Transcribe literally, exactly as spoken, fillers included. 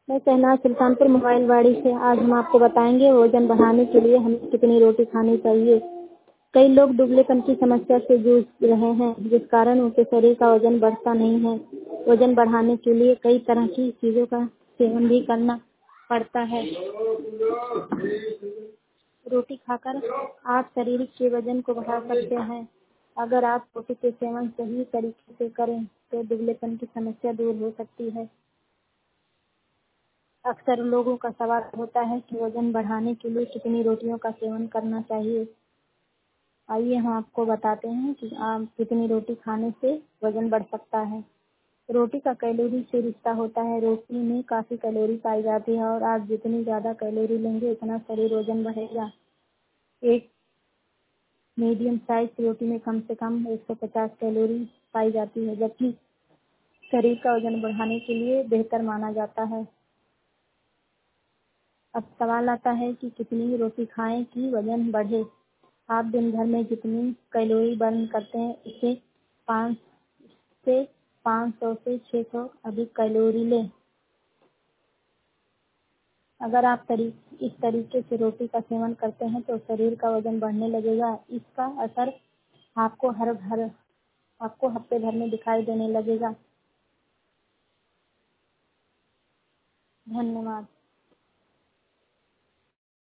मैं शहनाज सुल्तानपुर मोबाइलवाड़ी से। आज हम आपको बताएंगे वजन बढ़ाने के लिए हमें कितनी रोटी खानी चाहिए। कई लोग दुबलेपन की समस्या से जूझ रहे हैं, जिस कारण उनके शरीर का वजन बढ़ता नहीं है। वजन बढ़ाने के लिए कई तरह की चीजों का सेवन भी करना पड़ता है। रोटी खाकर आप शारीरिक के वजन को बढ़ा सकते हैं। अगर आप रोटी के सेवन सही तरीके से करें तो दुबलेपन की समस्या दूर हो सकती है। अक्सर लोगों का सवाल होता है कि वजन बढ़ाने के लिए कितनी रोटियों का सेवन करना चाहिए। आइए हम आपको बताते हैं कि आप कितनी रोटी खाने से वजन बढ़ सकता है। रोटी का कैलोरी से रिश्ता होता है। रोटी में काफी कैलोरी पाई जाती है और आप जितनी ज्यादा कैलोरी लेंगे उतना शरीर वजन बढ़ेगा। एक मीडियम साइज रोटी में कम से कम एक सौ पचास कैलोरी पाई जाती है, जबकि शरीर का वजन बढ़ाने के लिए बेहतर माना जाता है। अब सवाल आता है कि कितनी रोटी खाएं कि वजन बढ़े। आप दिन भर में जितनी कैलोरी बर्न करते हैं इससे पाँच से पाँच सौ से छह सौ अधिक कैलोरी लें। अगर आप तरी, इस तरीके से रोटी का सेवन करते हैं तो शरीर का वजन बढ़ने लगेगा। इसका असर आपको हर हर आपको हफ्ते भर में दिखाई देने लगेगा। धन्यवाद।